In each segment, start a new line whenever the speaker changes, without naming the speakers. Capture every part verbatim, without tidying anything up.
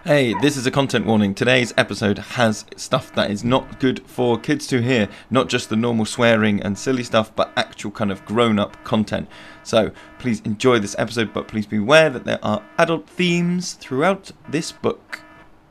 Hey, this is a content warning. Today's episode has stuff that is not good for kids to hear. Not just the normal swearing and silly stuff, but actual kind of grown-up content. So please enjoy this episode, but please be aware that there are adult themes throughout this book.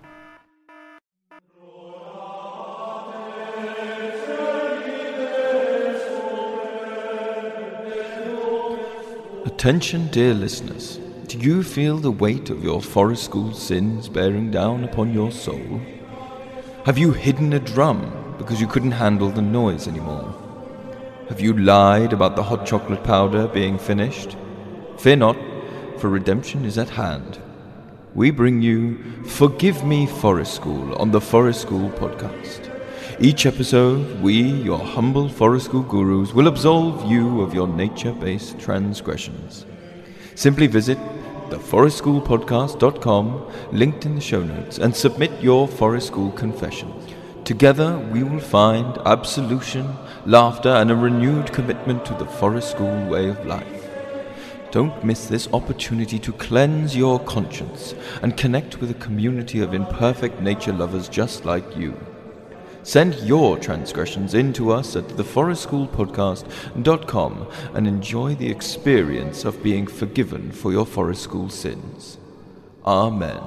Attention, dear listeners. Do you feel the weight of your forest school sins bearing down upon your soul? Have you hidden a drum because you couldn't handle the noise anymore? Have you lied about the hot chocolate powder being finished? Fear not, for redemption is at hand. We bring you Forgive Me Forest School on the Forest School podcast. Each episode, we, your humble forest school gurus, will absolve you of your nature-based transgressions. Simply visit the forest school podcast dot com, linked in the show notes, and submit your forest school confession. Together we will find absolution, laughter, and a renewed commitment to the forest school way of life. Don't miss this opportunity to cleanse your conscience and connect with a community of imperfect nature lovers just like you. Send your transgressions in to us at the forest school podcast dot com and enjoy the experience of being forgiven for your forest school sins. Amen.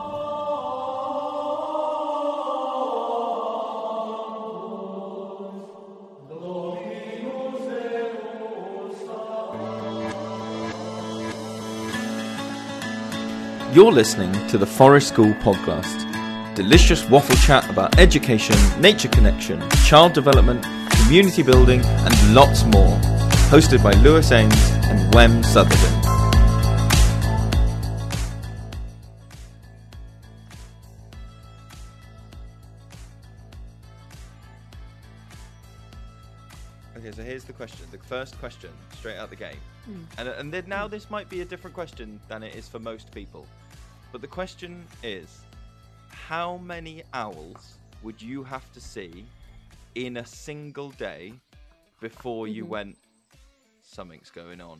You're listening to the Forest School Podcast. Delicious waffle chat about education, nature connection, child development, community building, and lots more. Hosted by Lewis Ames and Wem Sutherland. Okay, so here's the question. The first question, straight out the gate. Mm. And, and then now this might be a different question than it is for most people. But the question is, how many owls would you have to see in a single day before you mm-hmm. went, something's going on?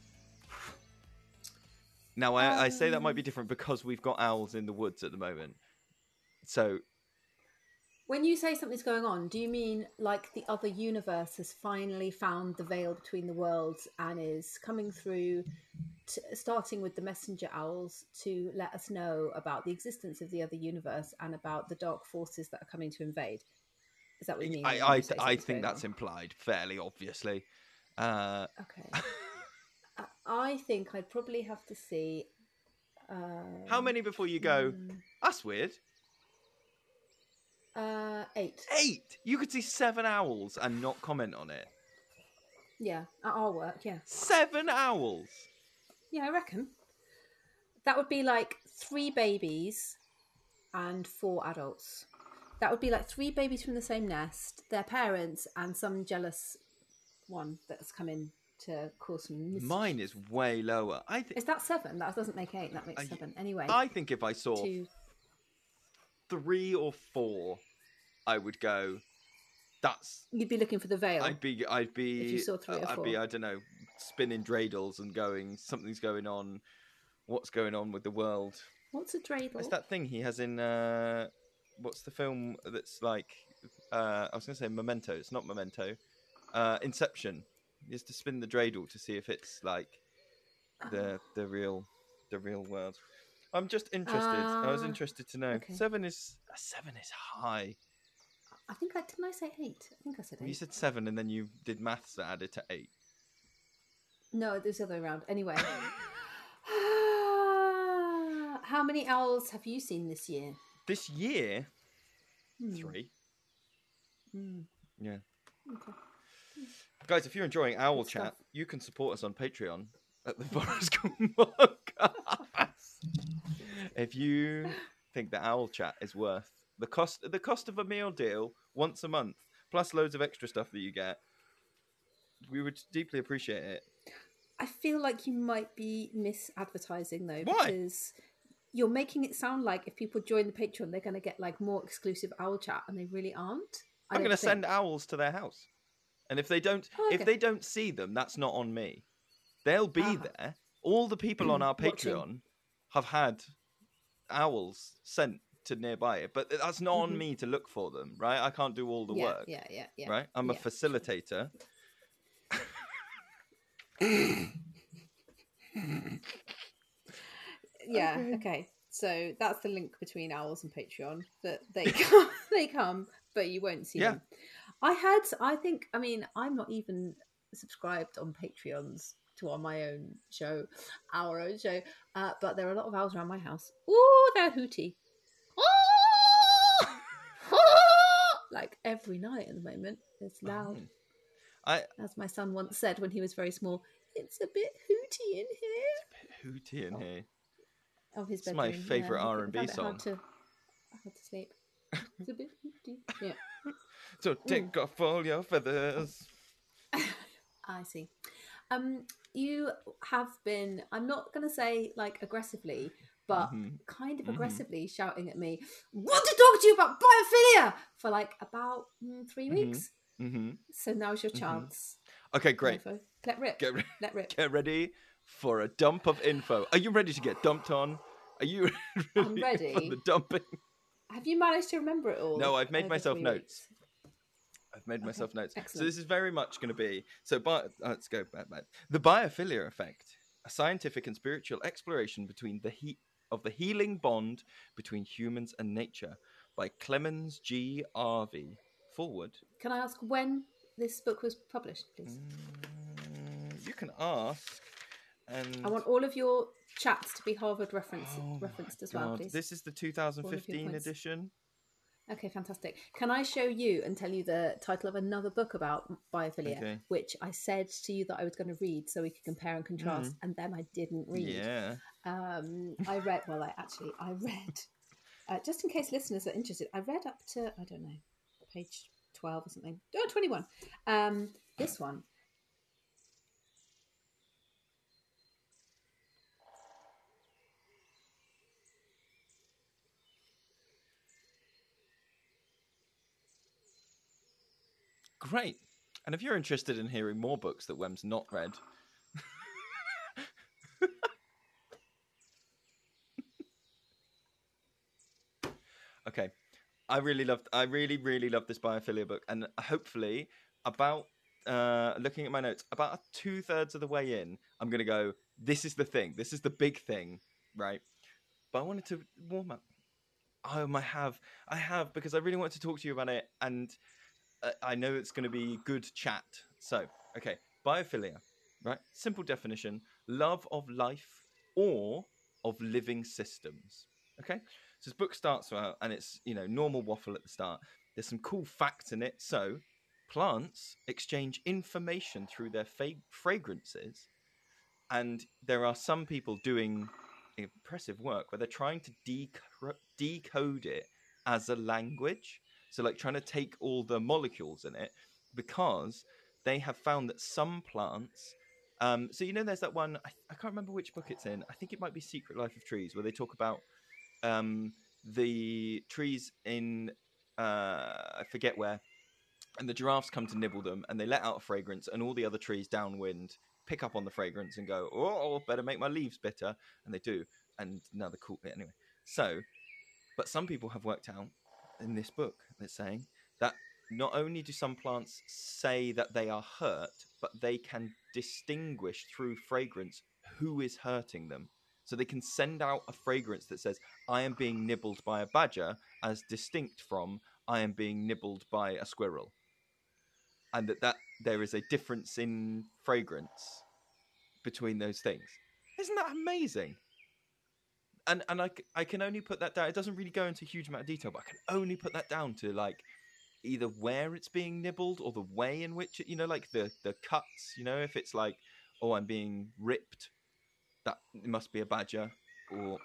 Now, I, um, I say that might be different because we've got owls in the woods at the moment. So,
when you say something's going on, do you mean like the other universe has finally found the veil between the worlds and is coming through, to, starting with the messenger owls, to let us know about the existence of the other universe and about the dark forces that are coming to invade? Is that what you mean?
I I, I think that's on? implied fairly obviously. Uh...
Okay. I think I'd probably have to see. Um,
How many before you go? Hmm. That's weird.
Uh, eight.
Eight? You could see seven owls and not comment on it.
Yeah, at our work, yeah.
Seven owls?
Yeah, I reckon. That would be like three babies and four adults. That would be like three babies from the same nest, their parents, and some jealous one that's come in to cause some mischief.
Mine is way lower. I th-
Is that seven? That doesn't make eight. That makes I, seven. Anyway.
I think if I saw
two...
three or four, I would go, that's...
You'd be looking for the veil.
I'd be, I'd be...
If you saw three or
I'd
four.
be, I don't know, spinning dreidels and going, something's going on. What's going on with the world?
What's a dreidel?
It's that thing he has in, uh, what's the film that's like, uh, I was going to say Memento. It's not Memento. Uh, Inception. He has to spin the dreidel to see if it's like the oh. the real the real world. I'm just interested. Uh, I was interested to know. Okay. Seven is seven is high.
I think I didn't I say eight? I think I said eight.
You said seven, and then you did maths that added to eight.
No, it was the other way around. Anyway, how many owls have you seen this year?
This year, hmm. three.
Hmm.
Yeah.
Okay.
Guys, if you're enjoying Owl Good Chat, stuff. You can support us on Patreon at the Forest School Podcast. If you think that Owl Chat is worth the cost, the cost of a meal deal once a month, plus loads of extra stuff that you get, we would deeply appreciate it.
I feel like you might be misadvertising though,
Why?
Because you're making it sound like if people join the Patreon, they're going to get like more exclusive Owl Chat, and they really aren't. I
I'm going to
think.
send owls to their house. And if they don't, oh, okay. if they don't see them, that's not on me. They'll be uh-huh. there. All the people on our Patreon have had owls sent to nearby it, but that's not on
Mhm.
me to look for them, right? I can't do all the
Yeah,
work,
yeah, yeah, yeah.
right? I'm a
Yeah,
facilitator.
yeah.
Okay.
Okay, so that's the link between owls and Patreon. That they come, they come, but you won't see
Yeah.
them. I had, I think, I mean, I'm not even subscribed on Patreons to on my own show, our own show, uh, but there are a lot of owls around my house. Ooh, they're hooty. Like every night at the moment. It's loud.
Oh. I
As my son once said when he was very small, it's a bit hooty in here.
hooty in here.
Of his
It's my
bedroom. Yeah,
favorite
he
R and B
found it hard
song.
to, hard to sleep. It's a bit hooty. Yeah.
So take
Ooh.
off all your feathers.
I see. Um, you have been, I'm not going to say like aggressively, but
Mhm.
kind of
Mhm.
aggressively shouting at me, want to talk to you about biophilia for like about mm, three
Mhm.
weeks.
Mm-hmm.
So now's your
Mhm.
chance.
Okay, great.
Mofo. Let rip.
Get, re-
Let rip.
get ready for a dump of info. Are you ready to get dumped on? Are you ready,
I'm ready.
for the dumping?
Have you managed to remember it all?
No, I've made
over
myself
three
notes.
weeks?
I've made
Okay,
myself notes. So
excellent.
this is very much going to be so. Bi- uh, let's go back, back. The biophilia effect, a scientific and spiritual exploration between the he- of the healing bond between humans and nature, by Clemens G. Harvey. Forward.
Can I ask when this book was published, please?
Mm, you can ask. And
I want all of your chats to be Harvard reference,
oh
referenced
my
as well,
god,
please.
this is the
All of your
twenty fifteen
points.
edition.
Okay, fantastic. Can I show you and tell you the title of another book about biophilia,
Okay.
which I said to you that I was going to read so we could compare and contrast,
Mm.
and then I didn't read.
Yeah.
Um, I read, well, I actually, I read, uh, just in case listeners are interested, I read up to, I don't know, page twelve or something. Oh, twenty-one. Um, this one.
Great. And if you're interested in hearing more books that Wem's not read, okay. I really loved I really, really loved this biophilia book. And hopefully about uh looking at my notes, about two thirds of the way in, I'm gonna go, this is the thing, this is the big thing, right? But I wanted to warm up. Oh, I have. I have because I really want to talk to you about it, and uh, I know it's going to be good chat. So, okay, biophilia, right? Simple definition: love of life or of living systems. Okay, so this book starts out, and it's you know normal waffle at the start. There's some cool facts in it. So, plants exchange information through their fa- fragrances, and there are some people doing impressive work where they're trying to deco- decode it as a language. So, like trying to take all the molecules in it, because they have found that some plants. Um, so you know, there's that one. I, I can't remember which book it's in. I think it might be Secret Life of Trees, where they talk about um, the trees in uh, I forget where, and the giraffes come to nibble them, and they let out a fragrance, and all the other trees downwind pick up on the fragrance and go, oh, better make my leaves bitter, and they do, and now they're cool. Anyway, so, but some people have worked out in this book that's saying that not only do some plants say that they are hurt, but they can distinguish through fragrance who is hurting them. So they can send out a fragrance that says, I am being nibbled by a badger, as distinct from, I am being nibbled by a squirrel. And that, that there is a difference in fragrance between those things. Isn't that amazing? And and I, I can only put that down. It doesn't really go into a huge amount of detail, but I can only put that down to like either where it's being nibbled or the way in which it, you know, like the the cuts. You know, if it's like, oh, I'm being ripped, that it must be a badger. Or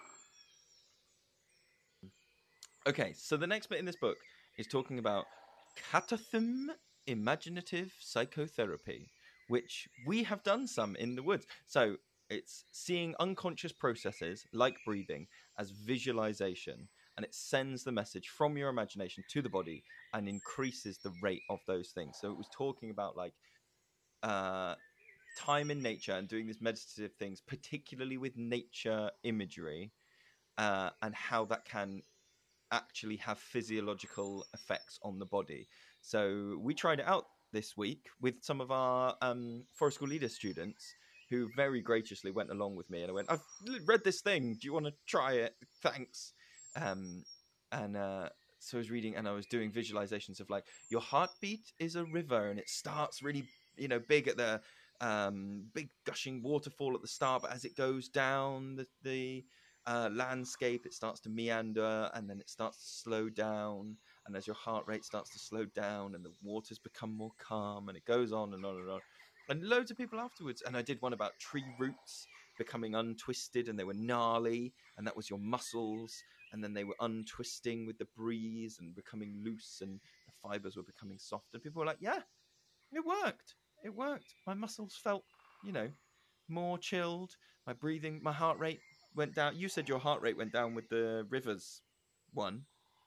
okay, so the next bit in this book is talking about catacomb imaginative psychotherapy, which we have done some in the woods. So it's seeing unconscious processes like breathing as visualization, and it sends the message from your imagination to the body and increases the rate of those things. So it was talking about like uh, time in nature and doing these meditative things, particularly with nature imagery, uh, and how that can actually have physiological effects on the body. So we tried it out this week with some of our um, Forest School Leader students who very graciously went along with me, and I went, I've read this thing, do you want to try it? Thanks. Um, and uh, so I was reading and I was doing visualizations of like, your heartbeat is a river and it starts really, you know, big at the um, big gushing waterfall at the start, but as it goes down the, the uh, landscape, it starts to meander and then it starts to slow down. And as your heart rate starts to slow down and the waters become more calm, and it goes on and on and on. And loads of people afterwards. And I did one about tree roots becoming untwisted and they were gnarly, and that was your muscles. And then they were untwisting with the breeze and becoming loose, and the fibers were becoming soft. And people were like, yeah, it worked. It worked. My muscles felt, you know, more chilled. My breathing, my heart rate went down. You said your heart rate went down with the rivers one.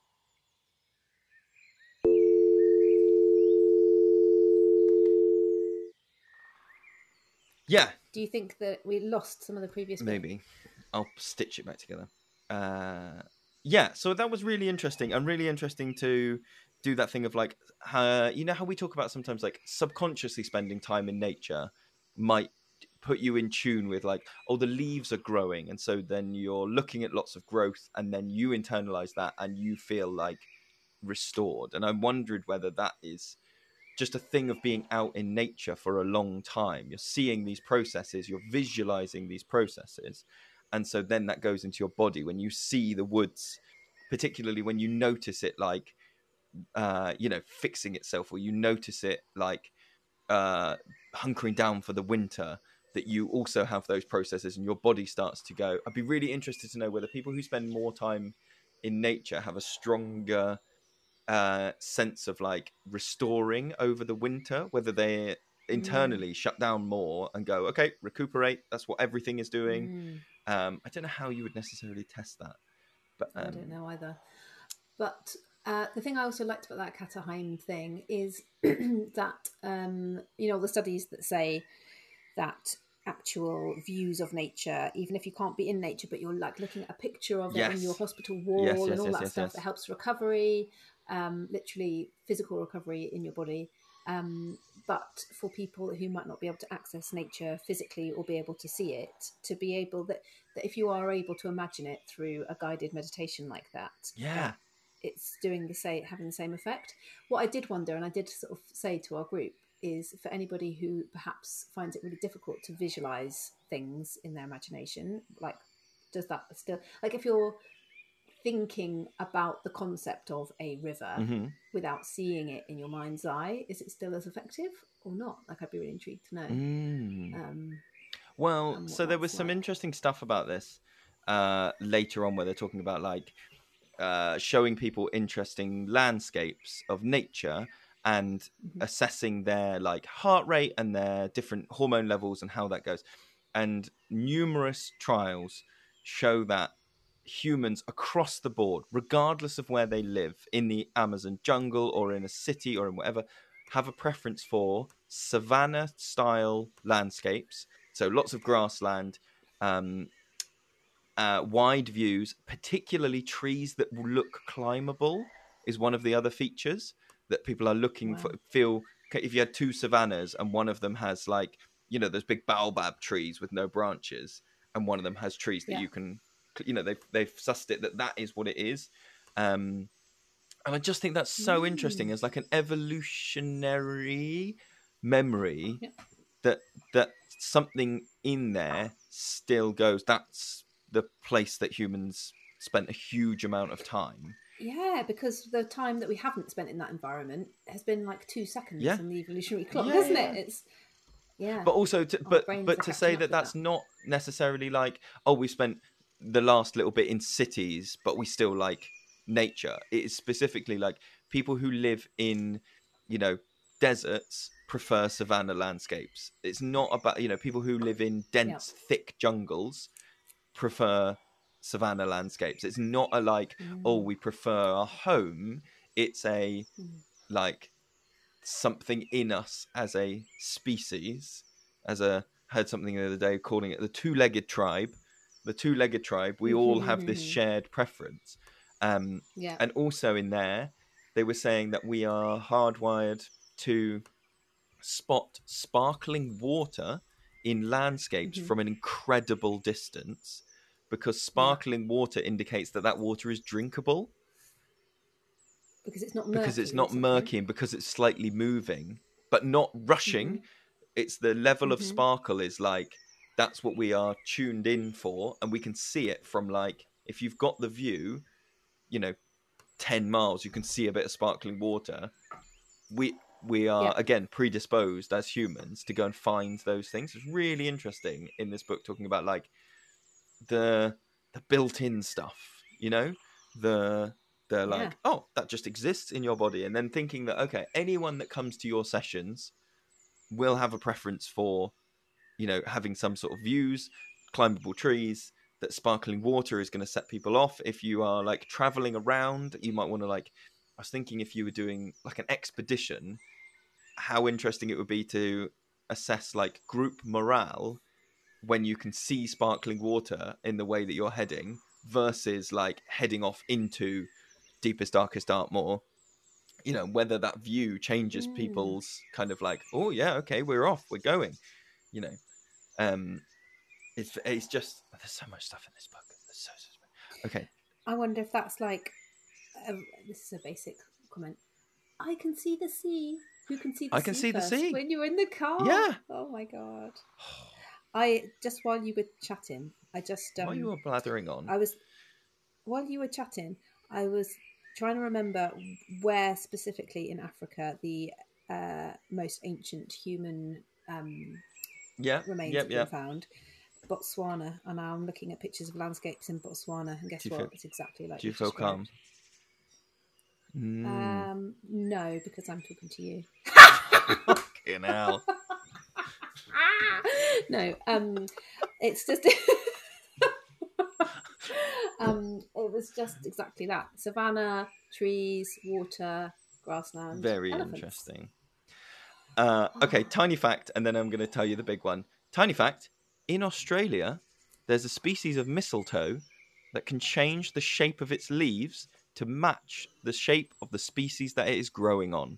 Yeah.
Do you think that we lost some of the previous bit?
Maybe. I'll stitch it back together. Uh, yeah, so that was really interesting, and really interesting to do that thing of like, uh, you know how we talk about sometimes like subconsciously spending time in nature might put you in tune with like, oh, the leaves are growing, and so then you're looking at lots of growth, and then you internalize that and you feel like restored. And I wondered whether that is just a thing of being out in nature for a long time. You're seeing these processes, you're visualizing these processes. And so then that goes into your body when you see the woods, particularly when you notice it like, uh, you know, fixing itself, or you notice it like uh, hunkering down for the winter, that you also have those processes and your body starts to go. I'd be really interested to know whether people who spend more time in nature have a stronger uh sense of like restoring over the winter, whether they internally mm. shut down more and go, okay, recuperate, that's what everything is doing. mm. um I don't know how you would necessarily test that, but um...
I don't know either. But uh the thing I also liked about that Kata-Heim thing is that um you know, the studies that say that actual views of nature, even if you can't be in nature, but you're like looking at a picture of
yes.
it on your hospital wall, yes, yes, and all yes, that yes, stuff, yes. that helps recovery, um, literally physical recovery in your body. Um, but for people who might not be able to access nature physically or be able to see it, to be able that, that if you are able to imagine it through a guided meditation like that,
yeah,
that it's doing the same, having the same effect. What I did wonder, and I did sort of say to our group, is for anybody who perhaps finds it really difficult to visualize things in their imagination, like, does that still, like, if you're thinking about the concept of a river mm-hmm. without seeing it in your mind's eye, is it still as effective or not? Like, I'd be really intrigued to know.
Mm.
Um,
well, so there was some like. interesting stuff about this uh, later on, where they're talking about like uh, showing people interesting landscapes of nature and mm-hmm. assessing their like heart rate and their different hormone levels and how that goes. And numerous trials show that humans across the board, regardless of where they live, in the Amazon jungle or in a city or in whatever, have a preference for savanna style landscapes. So lots of grassland, um, uh, wide views, particularly trees that will look climbable is one of the other features that people are looking wow. for. Feel, if you had two savannas and one of them has like, you know, those big baobab trees with no branches, and one of them has trees that yeah. you can, you know, they've, they've sussed it that that is what it is. Um, and I just think that's so mm. interesting as like an evolutionary memory yeah. that, that something in there still goes, that's the place that humans spent a huge amount of time.
Yeah, because the time that we haven't spent in that environment has been like two seconds
yeah.
in the evolutionary clock,
yeah,
hasn't
yeah.
it? It's yeah.
But also, to, but but to say that that's that. not necessarily like, oh, we spent the last little bit in cities, but we still like nature. It is specifically like people who live in, you know, deserts prefer savanna landscapes. It's not about, you know, people who live in dense, yep. thick jungles prefer savanna landscapes. It's not a like, mm. oh, we prefer our home. It's a mm. like something in us as a species, as a heard something the other day calling it the two-legged tribe, the two-legged tribe, we all have this shared preference. Um,
yeah.
And also in there, they were saying that we are hardwired to spot sparkling water in landscapes
Mm-hmm.
from an incredible distance, because sparkling yeah. water indicates that that water is drinkable.
Because it's not murky.
Because it's not murky and because it's slightly moving, but not rushing. Mm-hmm. It's the level mm-hmm. of sparkle is like, that's what we are tuned in for. And we can see it from, like, if you've got the view, you know, ten miles, you can see a bit of sparkling water. We we are, yeah. again, predisposed as humans to go and find those things. It's really interesting in this book, talking about, like, the the built-in stuff, you know, the the like, yeah. oh, that just exists in your body. And then thinking that, okay, anyone that comes to your sessions will have a preference for, you know, having some sort of views, climbable trees, that sparkling water is going to set people off. If you are, like, traveling around, you might want to, like, I was thinking if you were doing, like, an expedition, how interesting it would be to assess, like, group morale when you can see sparkling water in the way that you're heading versus, like, heading off into deepest, darkest Dartmoor. You know, whether that view changes mm. people's kind of like, oh yeah, okay, we're off, we're going, you know. Um, it's it's just, there's so much stuff in this book. There's so, so much. Okay.
I wonder if that's like, um, this is a basic comment. I can see the sea. Who can see the
I
sea
can see
first?
the sea.
When you're in the car.
Yeah.
Oh my God. I, just while you were chatting, I just... Um,
while you were blathering on.
I was, while you were chatting, I was trying to remember where specifically in Africa the uh, most ancient human um,
yeah.
remains
yep,
have been
yep.
found. Botswana, and now I'm looking at pictures of landscapes in Botswana, and guess what?
Feel,
it's exactly like
do you feel calm?
Mm. Um, no, because I'm talking to you.
Fucking hell.
No, um, it's just... um, it was just exactly that. Savannah, trees, water, grassland,
Very
elephants.
Interesting. Uh, okay, tiny fact, and then I'm going to tell you the big one. Tiny fact, in Australia, there's a species of mistletoe that can change the shape of its leaves to match the shape of the species that it is growing on.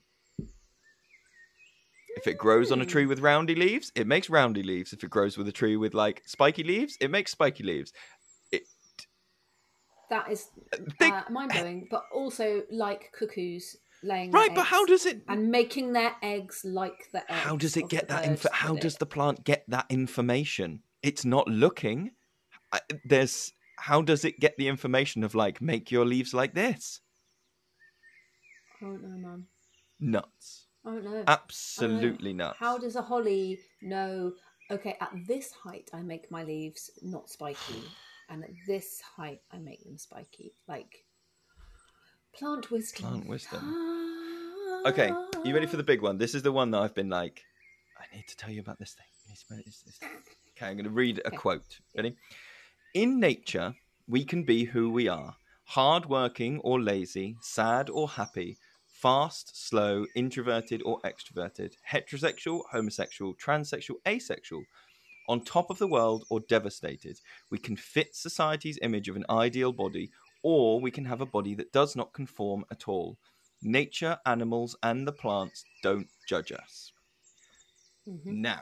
If it grows on a tree with roundy leaves, it makes roundy leaves. If it grows with a tree with, like, spiky leaves, it makes spiky leaves. It...
That is uh, mind-blowing, but also like cuckoos laying
right,
their
but
eggs
how does it...
and making their eggs like the eggs.
How does it get that
info?
How
that
does
it...
the plant get that information? It's not looking. I, there's... How does it get the information of, like, make your leaves like this?
I don't know, man.
Nuts.
I don't know.
Absolutely
don't know.
nuts.
How does a holly know, okay, at this height I make my leaves not spiky, and at this height I make them spiky? Like, plant wisdom.
Plant wisdom. Okay, you ready for the big one? This is the one that I've been like, I need to tell you about this thing. Okay, I'm going to read a okay. quote. Ready? In nature, we can be who we are. Hardworking or lazy, sad or happy, fast, slow, introverted or extroverted, heterosexual, homosexual, transsexual, asexual, on top of the world or devastated. We can fit society's image of an ideal body, or we can have a body that does not conform at all. Nature, animals, and the plants don't judge us. Mm-hmm. Now,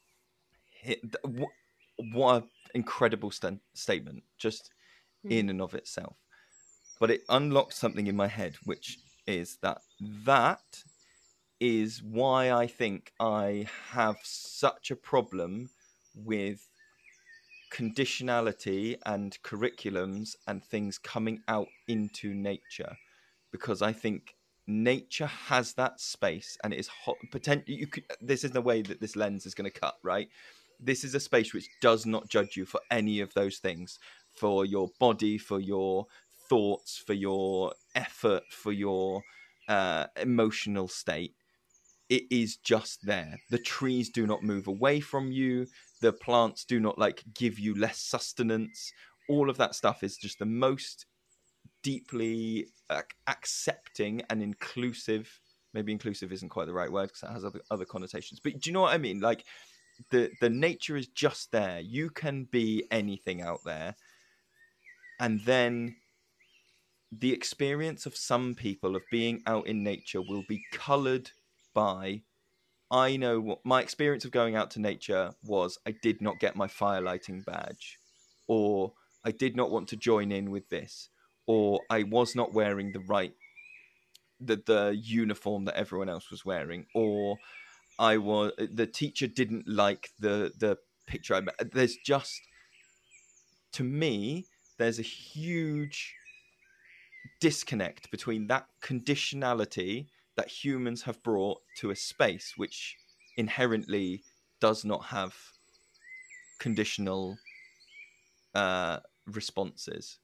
what an incredible st- statement, just mm. in and of itself. But it unlocked something in my head, which is that that is why I think I have such a problem with conditionality and curriculums and things coming out into nature, because I think nature has that space, and it is hot potential. You could, this is the way that this lens is going to cut, right? This is a space which does not judge you for any of those things, for your body, for your thoughts, for your effort, for your uh, emotional state. It is just there. The trees do not move away from you. The plants do not, like, give you less sustenance. All of that stuff is just the most deeply uh, accepting and inclusive. Maybe inclusive isn't quite the right word because it has other, other connotations. But do you know what I mean? Like, the the nature is just there. You can be anything out there, and then the experience of some people of being out in nature will be coloured by, I know what my experience of going out to nature was. I did not get my fire lighting badge, or I did not want to join in with this, or I was not wearing the right the the uniform that everyone else was wearing, or I was the teacher didn't like the the picture I made. There's just, to me, there's a huge disconnect between that conditionality that humans have brought to a space which inherently does not have conditional uh, responses.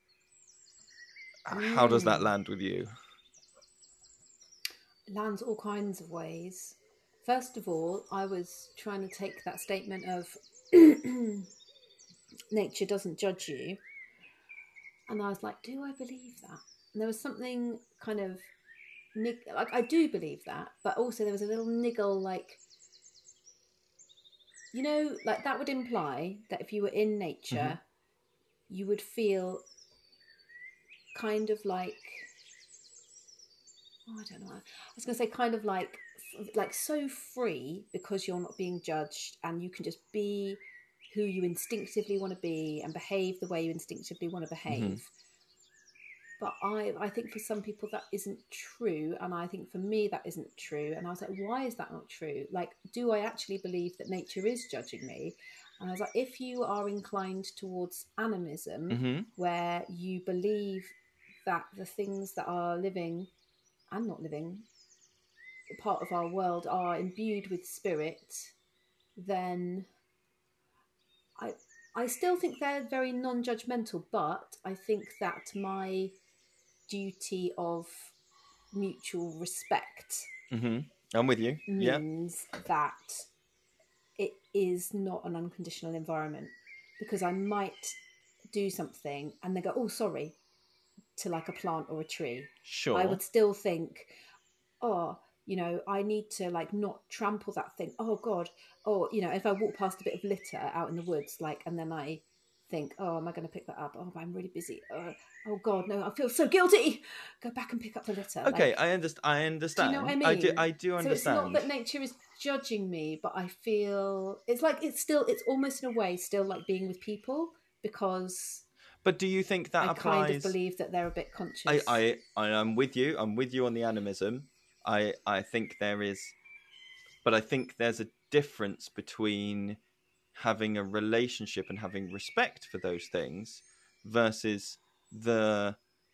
Mm. How does that land with you?
Lands all kinds of ways. First of all, I was trying to take that statement of nature doesn't judge you, and I was like, do I believe that? And there was something kind of nig- like, I do believe that, but also there was a little niggle, like, you know, like that would imply that if you were in nature, mm-hmm. you would feel kind of like, oh, I don't know. I was going to say kind of like, like so free because you're not being judged and you can just be who you instinctively want to be and behave the way you instinctively want to behave. Mm-hmm. But I, I think for some people that isn't true. And I think for me that isn't true. And I was like, why is that not true? Like, do I actually believe that nature is judging me? And I was like, if you are inclined towards animism, mm-hmm. where you believe that the things that are living and not living part of our world are imbued with spirit, then I I still think they're very non-judgmental, but I think that my duty of mutual respect
mm-hmm. I'm with you.
means
yeah.
that it is not an unconditional environment, because I might do something and they go, oh, sorry, to like a plant or a tree.
Sure.
I would still think, oh, you know, I need to like not trample that thing. Oh God. Or, you know, if I walk past a bit of litter out in the woods, like, and then I think, oh, am I going to pick that up? Oh, I'm really busy. Uh, oh God, no, I feel so guilty. Go back and pick up the litter.
Okay.
Like,
I understand. I understand.
do you know what I mean?
I do, I do understand.
So it's not that nature is judging me, but I feel it's like, it's still, it's almost in a way still like being with people, because
But do you think that
I
applies?
kind of believe that they're a bit conscious.
I, I, I am with you. I'm with you on the animism. I, I think there is, but I think there's a difference between having a relationship and having respect for those things versus the.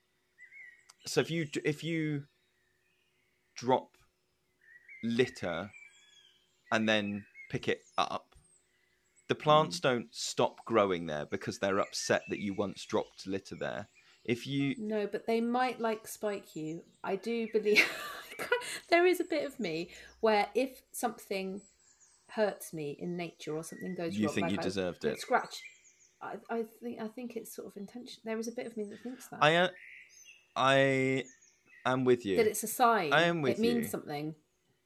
So if you if you drop litter and then pick it up, the plants mm. don't stop growing there because they're upset that you once dropped litter there. If you
no, but they might like spike you. I do believe there is a bit of me where if something hurts me in nature or something goes
you
wrong,
think
like
you
I,
deserved
like
it.
Scratch. I, I think I think it's sort of intention. There is a bit of me that thinks that.
I uh, I am with you.
That it's a sign.
I am with
it means
you.
something.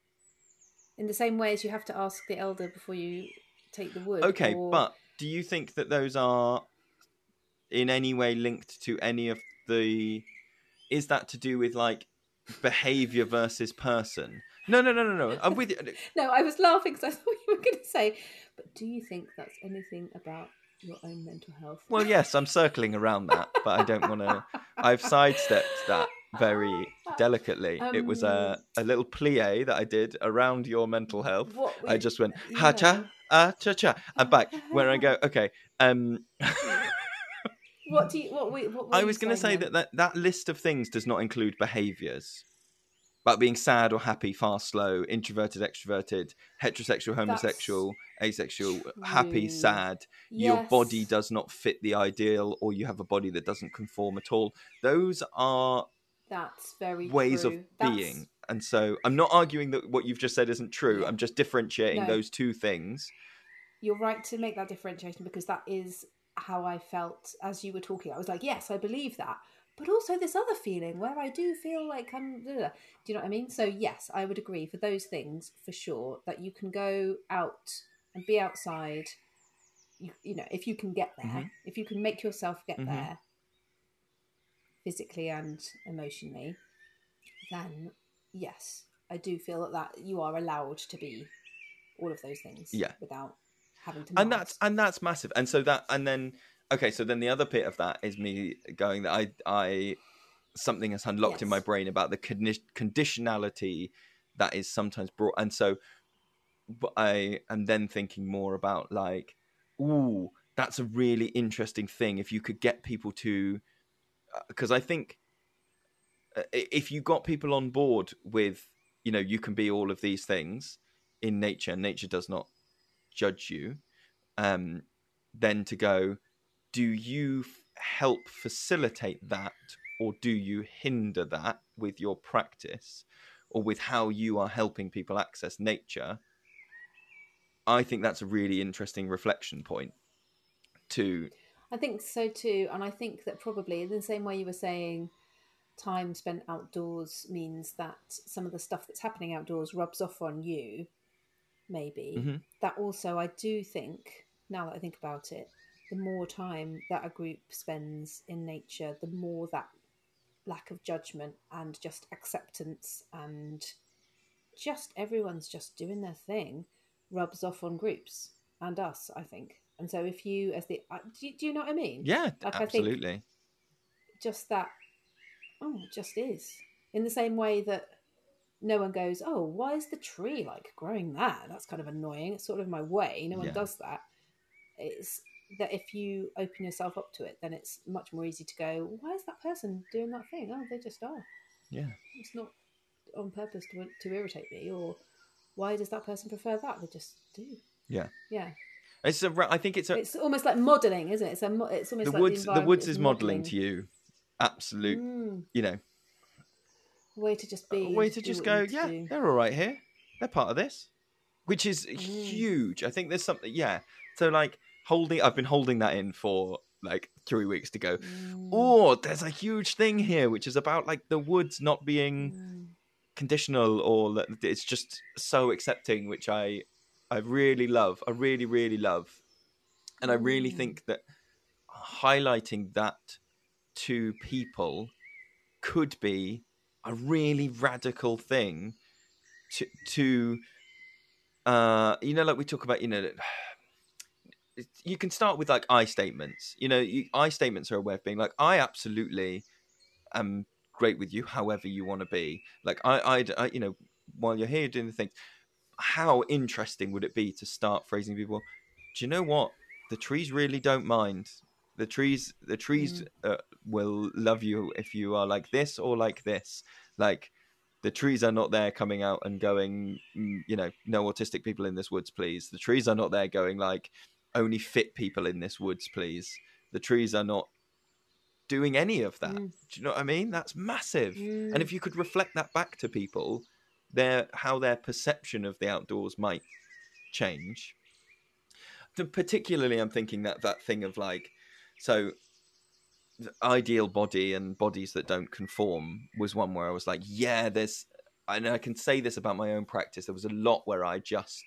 In the same way as you have to ask the elder before you take the wood.
Okay,
or...
but do you think that those are in any way linked to any of the... Is that to do with, like, behaviour versus person? No, no, no, no, no. I'm with you.
No, I was laughing because I thought you were going to say, but do you think that's anything about your own mental health?
Well, yes, I'm circling around that, but I don't want to... I've sidestepped that very delicately. Um, it was a, a little plie that I did around your mental health. We, I just went, yeah. ha-cha, ah-cha-cha, and back, where I go, okay, um...
What do you? What we? What
I was going to say that, that that list of things does not include behaviours, about being sad or happy, fast, slow, introverted, extroverted, heterosexual, homosexual, That's asexual, true. Happy, sad. Yes. Your body does not fit the ideal, or you have a body that doesn't conform at all. Those are
That's very
ways
true.
of
That's...
being, and so I'm not arguing that what you've just said isn't true. Yeah. I'm just differentiating
no.
those two things.
You're right to make that differentiation, because that is how I felt as you were talking. I was like, yes, I believe that, but also this other feeling where I do feel like I'm, do you know what I mean? So yes, I would agree for those things for sure, that you can go out and be outside, you, you know, if you can get there,
Mm-hmm.
if you can make yourself get
Mm-hmm.
there physically and emotionally, then yes, I do feel that, that you are allowed to be all of those things
Yeah.
without having to
And
mask.
that's and that's massive. And so that and then okay, so then the other bit of that is me going that I I something has unlocked
Yes.
in my brain about the condi- conditionality that is sometimes brought. And so but I am then thinking more about like, ooh, that's a really interesting thing. If you could get people to, because I think uh, if you got people on board with, you know, you can be all of these things in nature, nature does not judge you. Um, then to go, do you f- help facilitate that, or do you hinder that with your practice, or with how you are helping people access nature? I think that's a really interesting reflection point to
I think so too. And I think that probably in the same way you were saying time spent outdoors means that some of the stuff that's happening outdoors rubs off on you, maybe.
mm-hmm.
That also, I do think, now that I think about it, the more time that a group spends in nature, the more that lack of judgment and just acceptance and just everyone's just doing their thing rubs off on groups and us, I think. And so if you, as the, uh, do, you, do you know what I mean?
Yeah,
Like, I think
absolutely.
just that, oh, it just is. In the same way that no one goes, oh, why is the tree like growing that? That's kind of annoying. It's sort of my way. No one
Yeah.
does that. It's that if you open yourself up to it, then it's much more easy to go, why is that person doing that thing? Oh, they just are.
Yeah.
It's not on purpose to, to irritate me, or why does that person prefer that? They just do.
Yeah.
Yeah.
It's a. I think it's a.
It's almost like modelling, isn't it? It's a. mo- It's almost
The
like the
woods. The
environment
woods
is
is modelling
modelling.
to you. Absolute.
Mm,
You know.
a way to just
A
be
way
and
to
do
just
what
go.
you need to
Yeah,
do.
they're all right here. They're part of this, which is
Mm.
huge. I think there's something. Yeah. So like holding. I've been holding that in for like three weeks to go.
Mm.
Oh, there's a huge thing here, which is about like the woods not being
Mm.
conditional, or that it's just so accepting, which I I really love. I really really love, and I really
Mm.
think that highlighting that to people could be a really radical thing to to uh you know, like we talk about, you know, you can start with like I statements. You know, you, I statements are a way of being like, I absolutely am great with you however you want to be. Like I, I, I you know, while you're here doing the things, how interesting would it be to start phrasing people, do you know what, the trees really don't mind. The trees the trees
Mm.
uh, will love you if you are like this or like this. Like the trees are not there coming out and going, mm, you know, no autistic people in this woods please. The trees are not there going like, only fit people in this woods please. The trees are not doing any of that.
Mm.
Do you know what I mean? That's massive.
Mm.
And if you could reflect that back to people, their how their perception of the outdoors might change. Particularly, I'm thinking that that thing of like, so the ideal body and bodies that don't conform was one where I was like, yeah, there's, and I can say this about my own practice. There was a lot where I just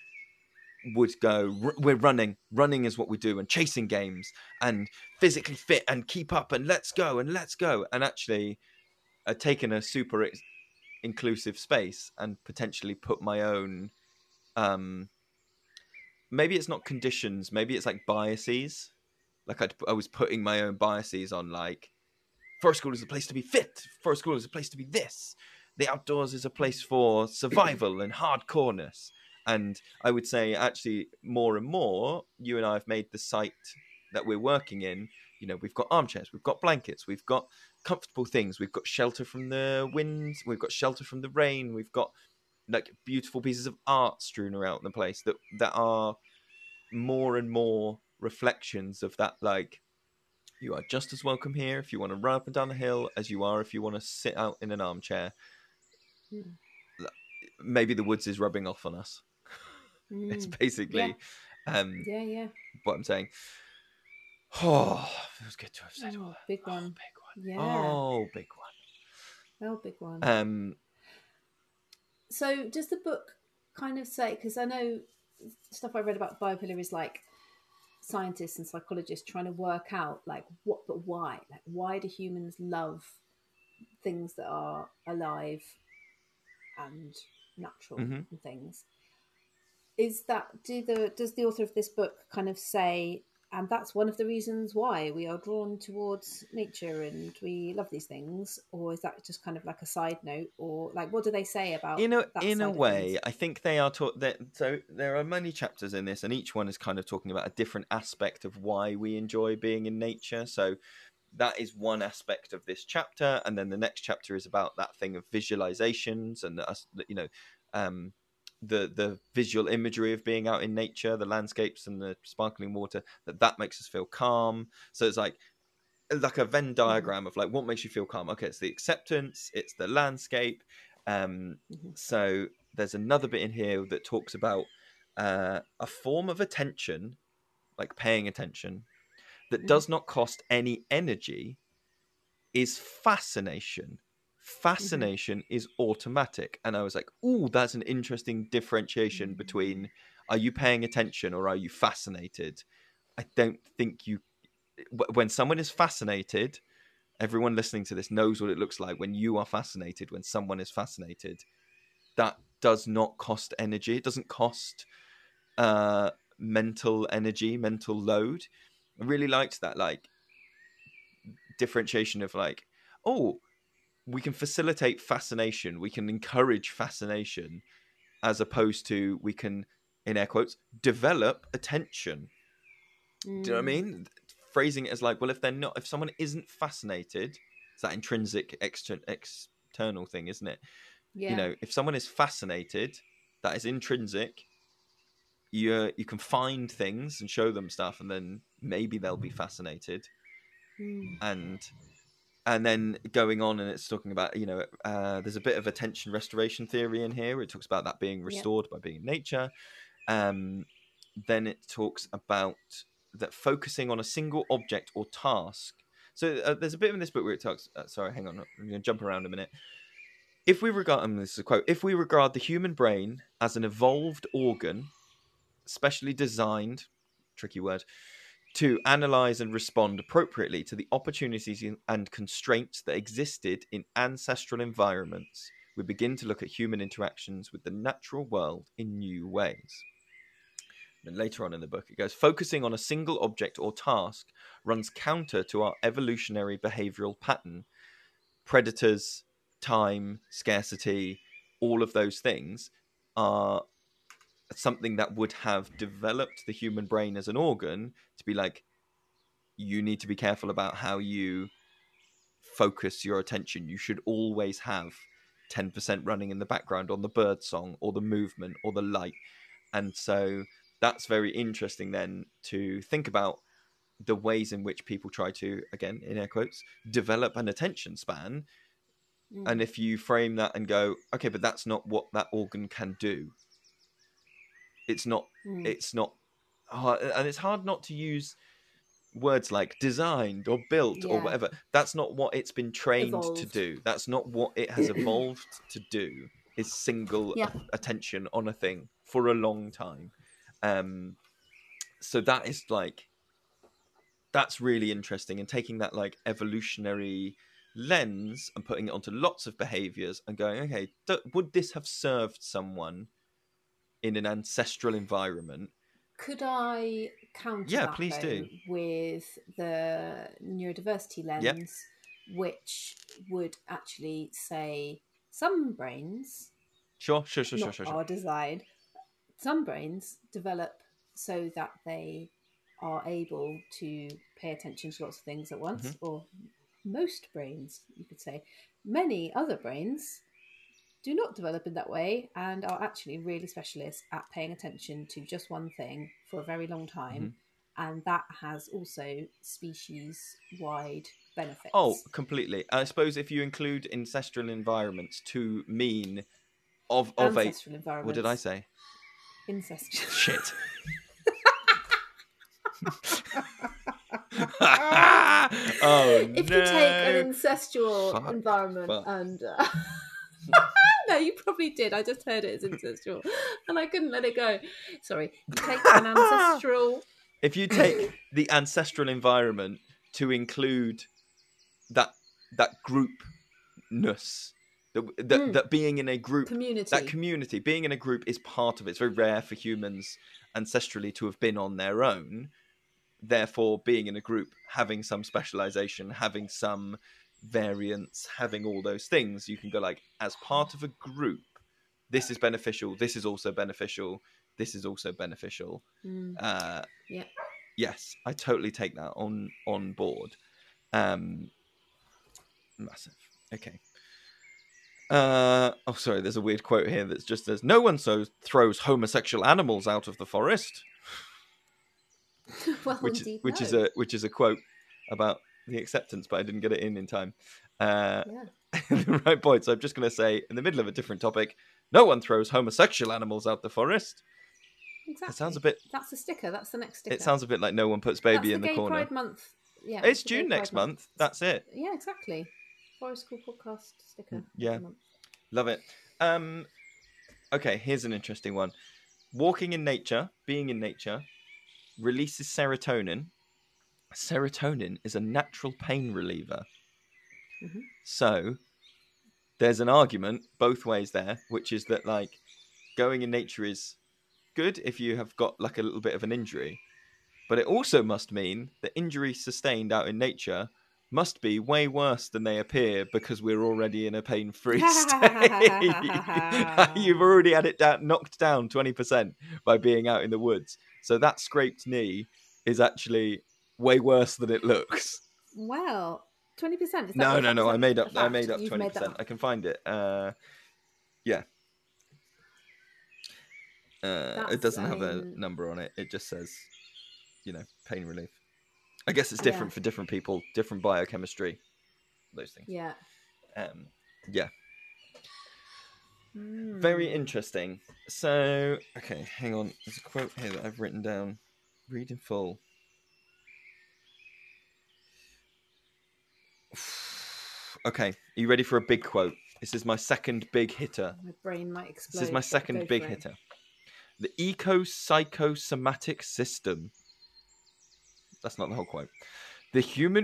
would go, we're running, running is what we do, and chasing games, and physically fit, and keep up, and let's go, and let's go. And actually, I'd taken a super ex- inclusive space and potentially put my own, um, maybe it's not conditions, maybe it's like biases. Like I'd, I was putting my own biases on, like, forest school is a place to be fit. Forest school is a place to be this. The outdoors is a place for survival and hardcoreness. And I would say, actually, more and more, you and I have made the site that we're working in. You know, we've got armchairs, we've got blankets, we've got comfortable things, we've got shelter from the wind, we've got shelter from the rain, we've got like beautiful pieces of art strewn around the place that that are more and more reflections of that, like, you are just as welcome here if you want to run up and down the hill as you are if you want to sit out in an armchair.
Mm.
Maybe the woods is rubbing off on us.
Mm.
It's basically
yeah.
um,
yeah, yeah.
what I'm saying. Oh, it was good to have said
Oh,
all that.
big
Oh,
one.
big one.
Yeah.
Oh, big one.
Oh, big one.
Um,
So does the book kind of say, because I know stuff I read about biopillar is like scientists and psychologists trying to work out like what, but why? Like, why do humans love things that are alive and natural
Mm-hmm.
and things? Is that do the does the author of this book kind of say, and that's one of the reasons why we are drawn towards nature and we love these things, or is that just kind of like a side note, or like what do they say about
In a
that
in
side
a
of
way,
things?
I think they are taught that. So there are many chapters in this, and each one is kind of talking about a different aspect of why we enjoy being in nature. So that is one aspect of this chapter, and then the next chapter is about that thing of visualizations and us, you know, um, the the visual imagery of being out in nature, the landscapes and the sparkling water. That that makes us feel calm. So it's like like a Venn diagram mm-hmm. of like what makes you feel calm. Okay, it's the acceptance, it's the landscape. Um, mm-hmm. So there's another bit in here that talks about uh, a form of attention, like paying attention, that mm-hmm. does not cost any energy, is fascination. Fascination mm-hmm. is automatic. And I was like, ooh, that's an interesting differentiation mm-hmm. between are you paying attention or are you fascinated? I don't think you... When someone is fascinated, everyone listening to this knows what it looks like when you are fascinated, when someone is fascinated. That does not cost energy. It doesn't cost uh, mental energy, mental load. I really liked that, like, differentiation of like, oh, we can facilitate fascination. We can encourage fascination as opposed to we can, in air quotes, develop attention. Mm. Do you know what I mean? Phrasing it as like, well, if they're not, if someone isn't fascinated, it's that intrinsic exter- external thing, isn't it? Yeah. You know, if someone is fascinated, that is intrinsic. You you can find things and show them stuff, and then maybe they'll be fascinated. Mm. And and then going on, and it's talking about, you know, uh, there's a bit of attention restoration theory in here. It talks about that being restored yep. by being in nature. Um, then it talks about that focusing on a single object or task. So uh, there's a bit in this book where it talks... Uh, sorry, hang on. I'm going to jump around a minute. If we regard... And this is a quote. If we regard the human brain as an evolved organ, specially designed, tricky word, to analyze and respond appropriately to the opportunities and constraints that existed in ancestral environments, we begin to look at human interactions with the natural world in new ways. And later on in the book, it goes, focusing on a single object or task runs counter to our evolutionary behavioral pattern. Predators, time, scarcity, all of those things are something that would have developed the human brain as an organ to be like, you need to be careful about how you focus your attention. You should always have ten percent running in the background on the bird song or the movement or the light. And so that's very interesting then to think about the ways in which people try to, again, in air quotes, develop an attention span. Mm. And if you frame that and go, okay, but that's not what that organ can do. It's not, mm. it's not hard. And it's hard not to use words like designed or built yeah. or whatever. That's not what it's been trained evolved. to do. That's not what it has evolved to do, is single yeah. a- attention on a thing for a long time. Um, so that is like, that's really interesting, and taking that like evolutionary lens and putting it onto lots of behaviors and going, okay, th- would this have served someone in an ancestral environment?
Could I counter
yeah,
that
please
though,
do.
with the neurodiversity lens, yep. which would actually say some brains,
sure, sure, sure,
not
sure, sure,
are designed. Some brains develop so that they are able to pay attention to lots of things at once, mm-hmm. or most brains, you could say. Many other brains do not develop in that way and are actually really specialists at paying attention to just one thing for a very long time. Mm-hmm. And that has also species-wide benefits.
Oh, completely. I suppose if you include ancestral environments to mean of, of
ancestral
a...
environments.
What did I say?
Incestual.
Shit. oh,
if
no.
you take an incestual
Fuck.
environment
Fuck.
and... Uh... No, you probably did. I just heard it as ancestral, and I couldn't let it go. Sorry. You take an ancestral.
If you take the ancestral environment to include that that groupness, that that,
Mm.
that being in a group,
Community.
that community, being in a group is part of it. It's very rare for humans ancestrally to have been on their own. Therefore, being in a group, having some specialization, having some variance, having all those things, you can go like, as part of a group, this is beneficial. This is also beneficial. This is also beneficial.
Mm.
Uh,
Yeah.
yes, I totally take that on on board. Um, massive. Okay. Uh, oh, sorry. There's a weird quote here that just says, "No one so throws homosexual animals out of the forest,"
Well,
which
indeed,
which
no.
is a which is a quote about the acceptance, but I didn't get it in in time. Uh,
Yeah.
the right point. So I'm just going to say, in the middle of a different topic, no one throws homosexual animals out the forest.
Exactly.
It sounds a bit.
That's the sticker. That's the next sticker.
It sounds a bit like no one puts baby
That's
in
the
the
Gay
corner.
Pride Month. Yeah.
It's
the Gay
June
Pride
next month. That's it.
Yeah, exactly. Forest School Podcast sticker.
Yeah.
Every month.
Love it. Um, okay, here's an interesting one. Walking in nature, being in nature, releases serotonin. Serotonin is a natural pain reliever.
Mhm.
So there's an argument both ways there, which is that like going in nature is good if you have got like a little bit of an injury, but it also must mean that injuries sustained out in nature must be way worse than they appear because we're already in a pain-free state. You've already had it down, knocked down twenty percent by being out in the woods. So that scraped knee is actually way worse than it looks.
Well, twenty percent.
No, no, no. I made up. I made up twenty percent. I can find it. Uh, yeah. Uh, it doesn't
I
have a
mean-
number on it. It just says, you know, pain relief. I guess it's different
Yeah.
for different people, different biochemistry, those things.
Yeah.
Um, yeah.
Mm.
Very interesting. So, okay, hang on. There's a quote here that I've written down. Read in full. Okay, are you ready for a big quote? This is my second big hitter.
My brain might explode.
This is my
but
second
go
big
for it.
hitter. The eco-psychosomatic system. That's not the whole quote. The human...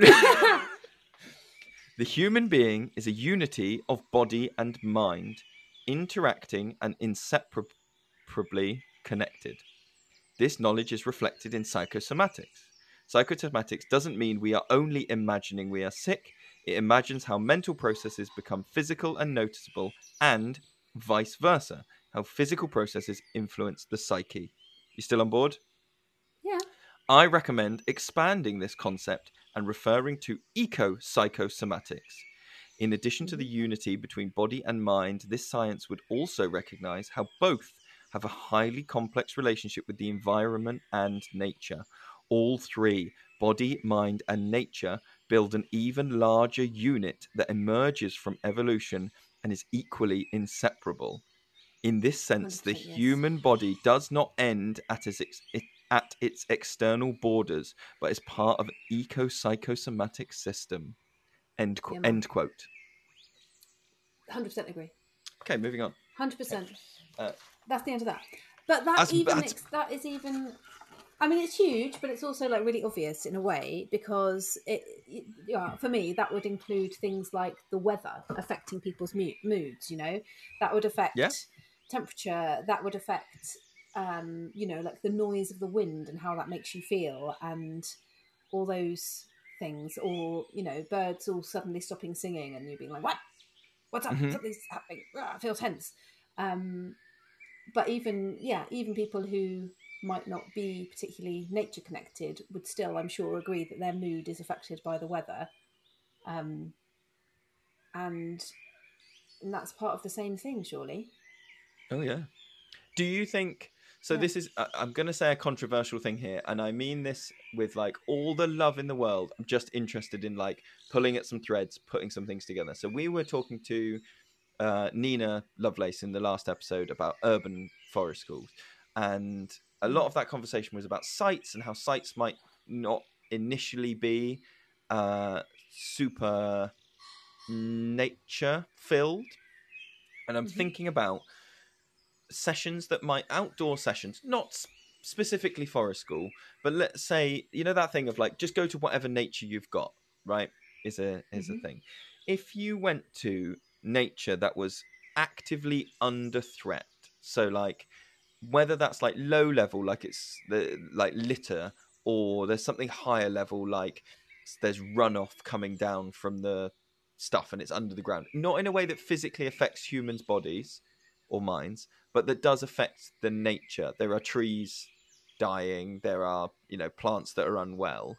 The human being is a unity of body and mind, interacting and inseparably connected. This knowledge is reflected in psychosomatics. Psychosomatics doesn't mean we are only imagining we are sick. It imagines how mental processes become physical and noticeable, and vice versa, how physical processes influence the psyche. You still on board?
Yeah.
I recommend expanding this concept and referring to eco-psychosomatics. In addition to the unity between body and mind, this science would also recognize how both have a highly complex relationship with the environment and nature. All three, body, mind, and nature, build an even larger unit that emerges from evolution and is equally inseparable. In this sense, the
one hundred percent yes.
human body does not end at its, at its external borders, but is part of an eco-psychosomatic system. End, qu-
Yeah, man.
end quote.
one hundred percent agree.
Okay, moving on.
one hundred percent.
Uh,
That's the end of that. But that
That's-
even
that's-
ex- that is even. I mean, it's huge, but it's also like really obvious in a way because it, it yeah, for me that would include things like the weather affecting people's mo- moods. You know, that would affect
Yeah.
temperature. That would affect, um, you know, like the noise of the wind and how that makes you feel, and all those things. Or you know, birds all suddenly stopping singing and you being like, "What? What's up?
Mhm.
Something's happening." Ah, I feel tense. Um, but even yeah, even people who might not be particularly nature connected would still, I'm sure, agree that their mood is affected by the weather, um, and, and that's part of the same thing, surely.
Oh yeah. Do you think so?
Yeah.
This is I- I'm going to say a controversial thing here, and I mean this with like all the love in the world. I'm just interested in like pulling at some threads, putting some things together. So we were talking to uh, Nina Lovelace in the last episode about urban forest schools, and a lot of that conversation was about sites and how sites might not initially be uh, super nature filled. And I'm
Mhm.
thinking about sessions that might outdoor sessions, not s- specifically forest school, but let's say, you know, that thing of like, just go to whatever nature you've got, right? Is a is a
Mhm.
thing. If you went to nature that was actively under threat, so like whether that's like low level, like it's the like litter, or there's something higher level, like s- there's runoff coming down from the stuff and it's under the ground, not in a way that physically affects humans' bodies or minds, but that does affect the nature. There are trees dying, there are, you know, plants that are unwell.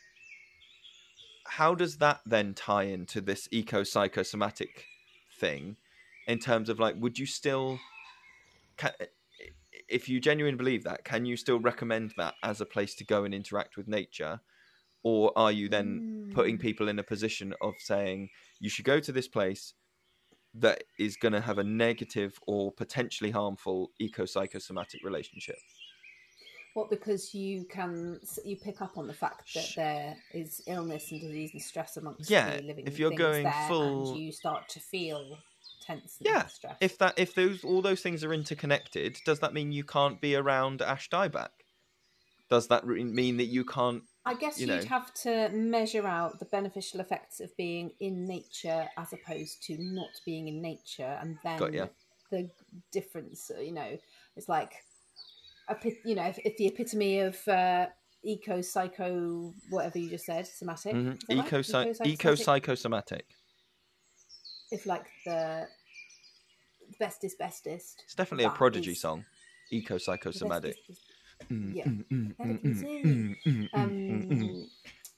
How does that then tie into this eco psychosomatic thing in terms of like, would you still, can, if you genuinely believe that, can you still recommend that as a place to go and interact with nature? Or are you then putting
Mm.
people in a position of saying you should go to this place that is going to have a negative or potentially harmful eco psychosomatic relationship?
What, because you can you pick up on the fact that
Sh-
there is illness and disease and stress amongst
Yeah,
the living
if you're
things
going
there, and
full,
you start to feel tense and
yeah,
stress.
if that if those all those things are interconnected, does that mean you can't be around Ash Dieback? Does that re- mean that you can't,
I guess
you
you'd
know?
have to measure out the beneficial effects of being in nature as opposed to not being in nature, and
Got
then
ya.
the difference. You know, it's like a pit- you know, if, if the epitome of uh, eco psycho whatever you just said somatic,
Mm-hmm.
is that right?
Eco eco
Eco-psychosomatic.
psychosomatic.
If like the bestest bestest
It's definitely a
that
Prodigy
is
song. Eco
the
psychosomatic.
bestest, yeah, that is it.
Uh
Um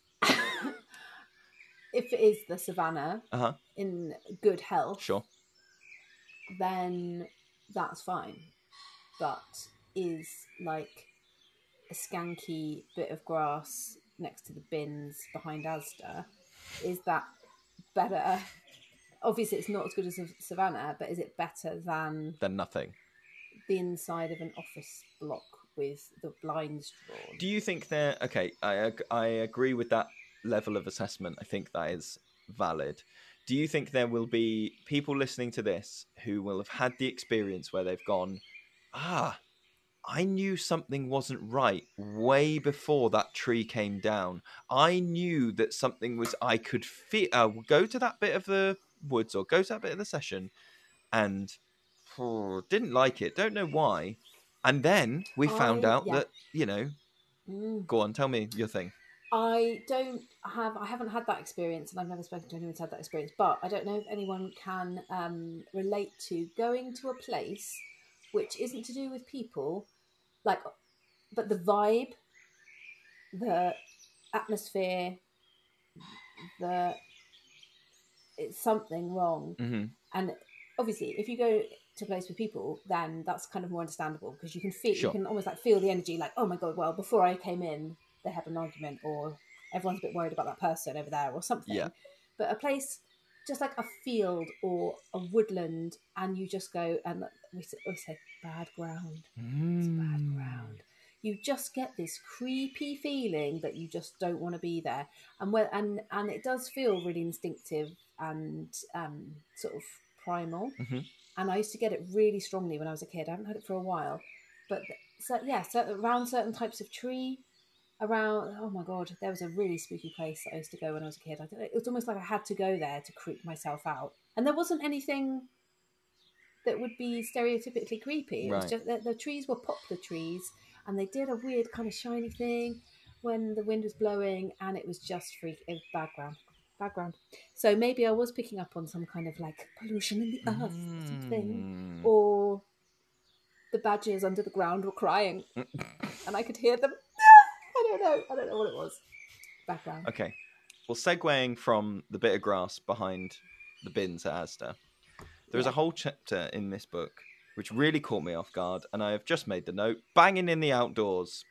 if it is the savannah
huh.
in good health,
Sure.
then that's fine. But is like a skanky bit of grass next to the bins behind Asda, is that better? Obviously it's not as good as a savannah, but is it better than
Then nothing.
the inside of an office block with the blinds drawn?
Do you think they're okay? I ag- I agree with that level of assessment. I think that is valid. Do you think there will be people listening to this who will have had the experience where they've gone, ah, I knew something wasn't right way before that tree came down. I knew that something was, I could feel, uh, go to that bit of the woods or go to that bit of the session and oh, didn't like it. Don't know why. And then we found
I
out
yeah.
that, you know,
Mm.
go on, tell me your thing.
I don't have, I haven't had that experience, and I've never spoken to anyone who's had that experience. But I don't know if anyone can um, relate to going to a place which isn't to do with people, like, but the vibe, the atmosphere, the it's something wrong.
Mm-hmm.
And obviously, if you go to a place with people, then that's kind of more understandable because you can feel,
Sure.
you can almost like feel the energy. Like, oh my god, well, before I came in, they had an argument, or everyone's a bit worried about that person over there, or something.
Yeah.
But a place just like a field or a woodland, and you just go, and we say, we say bad ground. It's bad
Mm.
ground. You just get this creepy feeling that you just don't want to be there, and when, and and it does feel really instinctive and um, sort of primal.
Mm-hmm.
And I used to get it really strongly when I was a kid. I haven't had it for a while, but so yeah, so around certain types of tree, around oh my god, there was a really spooky place that I used to go when I was a kid. I don't, it was almost like I had to go there to creep myself out, and there wasn't anything that would be stereotypically creepy. It was
Right.
just the, the trees were poplar trees, and they did a weird kind of shiny thing when the wind was blowing, and it was just freak. It was background, background. So maybe I was picking up on some kind of like pollution in the earth or something,
Mm.
or the badgers under the ground were crying, and I could hear them. I don't know. I don't know what it was. Background.
Okay. Well, segueing from the bit of grass behind the bins at Asda, there's
Yeah.
a whole chapter in this book which really caught me off guard, and I have just made the note: banging in the outdoors.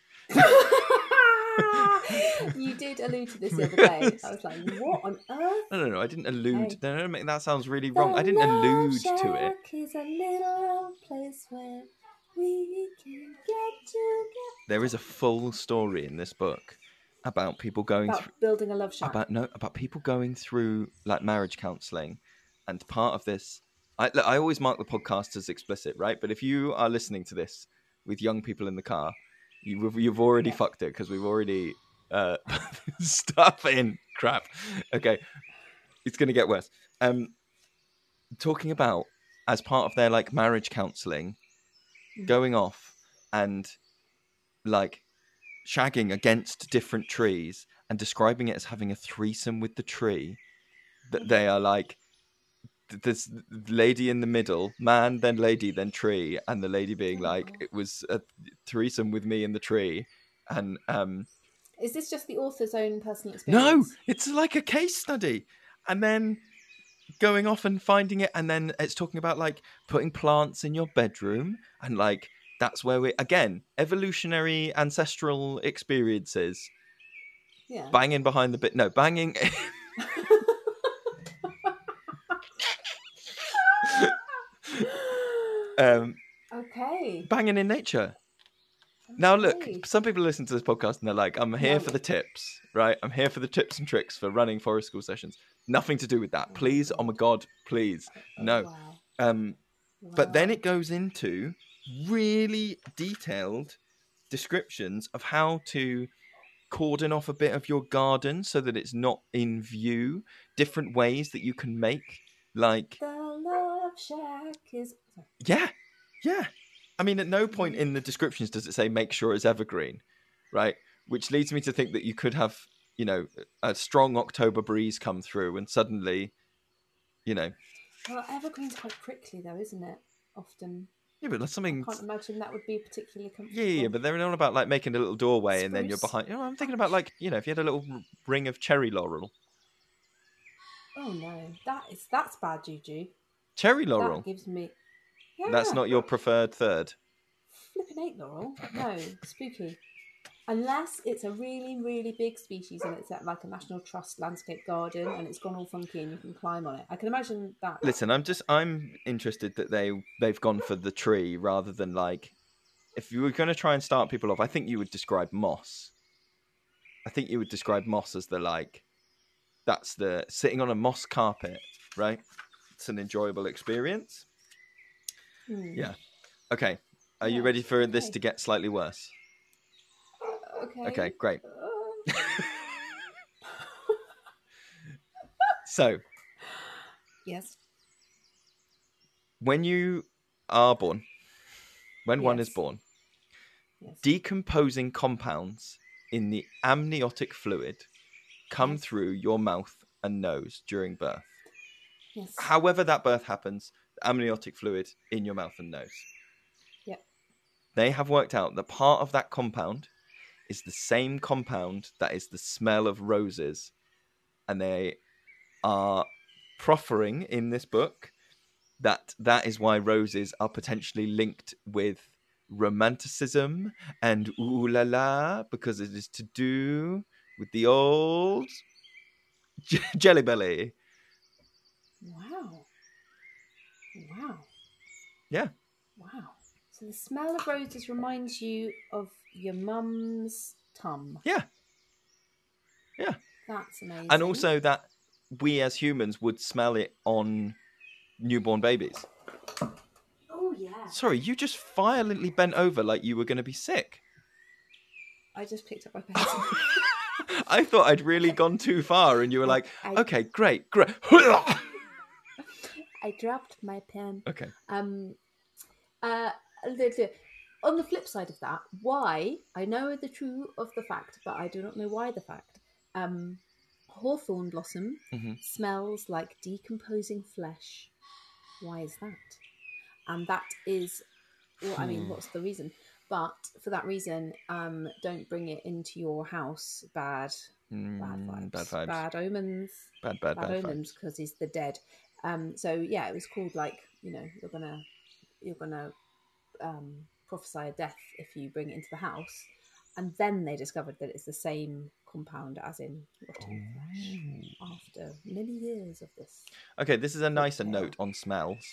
You did allude to this the other day. I was like, what on earth?
No, no, no. I didn't allude.
Hey.
No, no, no, that sounds really wrong. I didn't allude to it.
Is a little place where we can get together.
There is a full story in this book about people going
About
through
building a love shack.
about no about people going through like marriage counselling, and part of this I, look, I always mark the podcast as explicit, right? But if you are listening to this with young people in the car, you, you've already
Yeah.
fucked it because we've already uh, stuff in crap. Okay, it's going to get worse. Um, talking about as part of their like marriage counselling,
Mm.
going off and like shagging against different trees and describing it as having a threesome with the tree. That they are like this lady in the middle, man, then lady, then tree, and the lady being like,
Oh.
it was a threesome with me in the tree, and um,
Is this just the author's own personal
no,
experience?
it's like a case study, and then going off and finding it, and then it's talking about like putting plants in your bedroom, and like that's where we again evolutionary ancestral experiences,
Yeah.
banging behind the bit, no banging. um,
okay.
banging in nature. Now, look,
Okay.
some people listen to this podcast and they're like, I'm here
No.
for the tips, right? I'm here for the tips and tricks for running forest school sessions. Nothing to do with that.
Oh my
Please, oh my God, please.
Oh,
No.
Wow.
Um, But then
Wow.
it goes into really detailed descriptions of how to cordon off a bit of your garden so that it's not in view, different ways that you can make, like,
The love shack is. Sorry.
yeah, yeah. I mean, at no point in the descriptions does it say make sure it's evergreen, right? Which leads me to think that you could have, you know, a strong October breeze come through and suddenly, you know.
Well, evergreen's quite prickly, though, isn't it? Often.
Yeah, but that's something.
I can't imagine that would be particularly comfortable.
Yeah, yeah, but they're all about like making a little doorway and then you're
Spruce.
behind. You know, I'm thinking about like, you know, if you had a little r- ring of cherry laurel.
Oh no, that is that's bad juju.
Cherry laurel?
That gives me. Yeah.
That's not your preferred third.
Flippin' eight laurel. No, spooky. Unless it's a really, really big species and it's at like a National Trust landscape garden and it's gone all funky and you can climb on it. I can imagine that.
Listen, I'm just I'm interested that they they've gone for the tree rather than like if you were going to try and start people off, I think you would describe moss. I think you would describe moss as the like that's the sitting on a moss carpet, right? It's an enjoyable experience.
Hmm.
Yeah. Okay. Are you
Yeah,
ready for this
okay.
to get slightly worse?
Okay.
Okay, great.
Uh,
So,
yes.
when you are born, when one is
Yes.
born,
Yes.
decomposing compounds in the amniotic fluid come
Yes.
through your mouth and nose during birth.
Yes.
However that birth happens, the amniotic fluid in your mouth and nose.
Yep.
They have worked out that part of that compound is the same compound that is the smell of roses. And they are proffering in this book that that is why roses are potentially linked with romanticism and ooh la la, because it is to do with the old j- jelly belly.
Wow. Wow.
Yeah.
Wow. So the smell of roses reminds you of your mum's tum.
Yeah. Yeah.
That's amazing.
And also that we as humans would smell it on newborn babies.
Oh yeah.
Sorry, you just violently bent over like you were going to be sick.
I just picked up my pencil.
I thought I'd really gone too far and you were like,
I-
okay, great, great.
I dropped my pen.
Okay.
Um, uh, the- the- on the flip side of that, why I know the true of the fact, but I do not know why the fact. Um, hawthorn blossom
Mhm.
smells like decomposing flesh. Why is that? And that is, well, I mean,
Hmm.
what's the reason? But for that reason, um, don't bring it into your house. Bad, bad
Mm,
vibes,
bad vibes.
bad omens.
Bad, bad,
bad,
bad
omens
vibes.
because he's the dead. Um, so yeah, it was called like you know you're gonna you're gonna um, prophesy a death if you bring it into the house, and then they discovered that it's the same compound as in rotting flesh after many years of this.
Okay, this is a nicer
Folktale.
note on smells.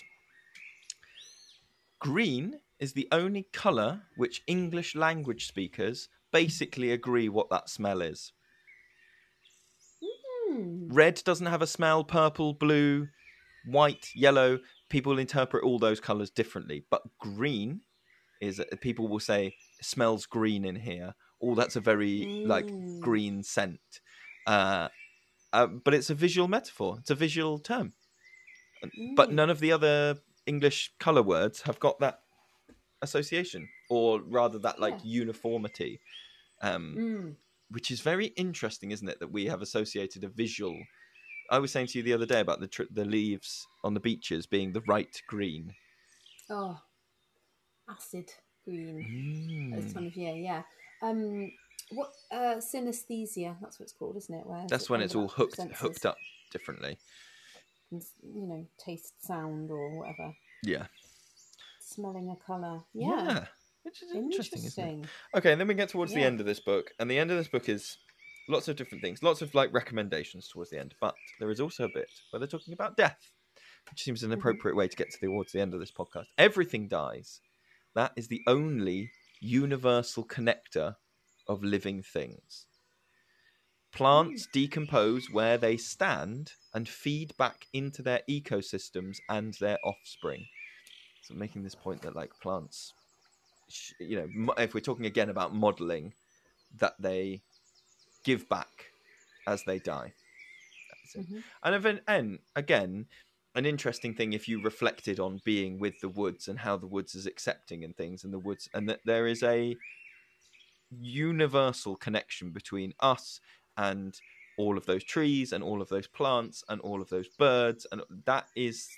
Green is the only colour which English language speakers basically agree what that smell is.
Hmm.
Red doesn't have a smell, purple, blue, white, yellow, people interpret all those colours differently. But green is, people will say, it smells green in here. Oh, that's a very
Mm.
like green scent. Uh, uh, but it's a visual metaphor. It's a visual term. But
Mm.
none of the other English colour words have got that association, or rather that like
Yeah.
uniformity. Um,
Mm.
which is very interesting, isn't it? That we have associated a visual. I was saying to you the other day about the tr- the leaves on the beaches being the right green.
Oh, acid green
Mm.
at this time of year. Yeah. Um. What? Uh. Synesthesia. That's what it's called, isn't it? Where
That's when it's all hooked hooked up differently.
And, you know, taste, sound, or whatever.
Yeah.
Smelling a colour. Yeah.
Yeah. Which is interesting, isn't it?
Interesting.
Okay, and then we get towards the
Yeah.
end of this book, and the end of this book is lots of different things, lots of like recommendations towards the end. But there is also a bit where they're talking about death, which seems an
Mhm.
appropriate way to get to towards the end of this podcast. Everything dies. That is the only universal connector of living things. Plants decompose where they stand and feed back into their ecosystems and their offspring. So making this point that like plants, you know, if we're talking again about modeling, that they give back as they die. That's it.
Mhm.
And then, and again, an interesting thing if you reflected on being with the woods and how the woods is accepting and things, and the woods, and that there is a universal connection between us and all of those trees and all of those plants and all of those birds, and that is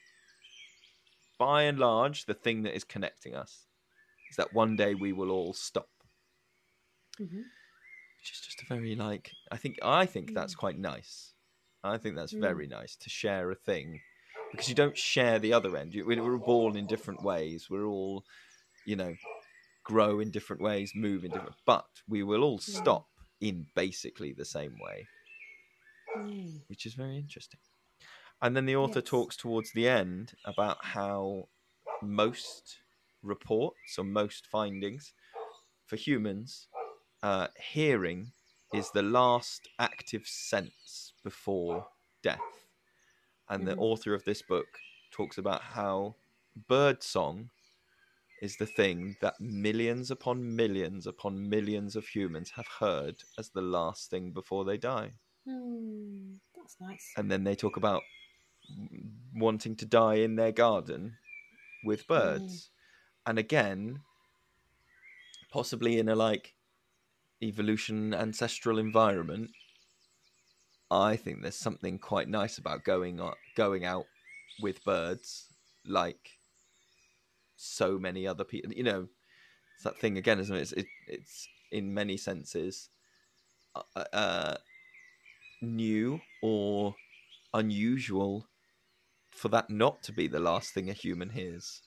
by and large the thing that is connecting us. Is that one day we will all stop.
Mhm.
Which is just a very like I think I think that's quite nice. I think that's
Mm.
very nice to share a thing, because you don't share the other end. You, we're all born in different ways. We're all, you know, grow in different ways, move in different, but we will all stop in basically the same way,
Mm.
which is very interesting. And then the author
Yes.
talks towards the end about how most reports or most findings for humans, uh, hearing is the last active sense before death. And the
Mhm.
author of this book talks about how bird song is the thing that millions upon millions upon millions of humans have heard as the last thing before they die.
Mm. That's nice.
And then they talk about wanting to die in their garden with birds. And again, possibly in a like evolution ancestral environment, I think there's something quite nice about going on, going out with birds, like so many other people. You know, it's that thing again, isn't it? It's, it, it's in many senses uh, uh, new or unusual for that not to be the last thing a human hears.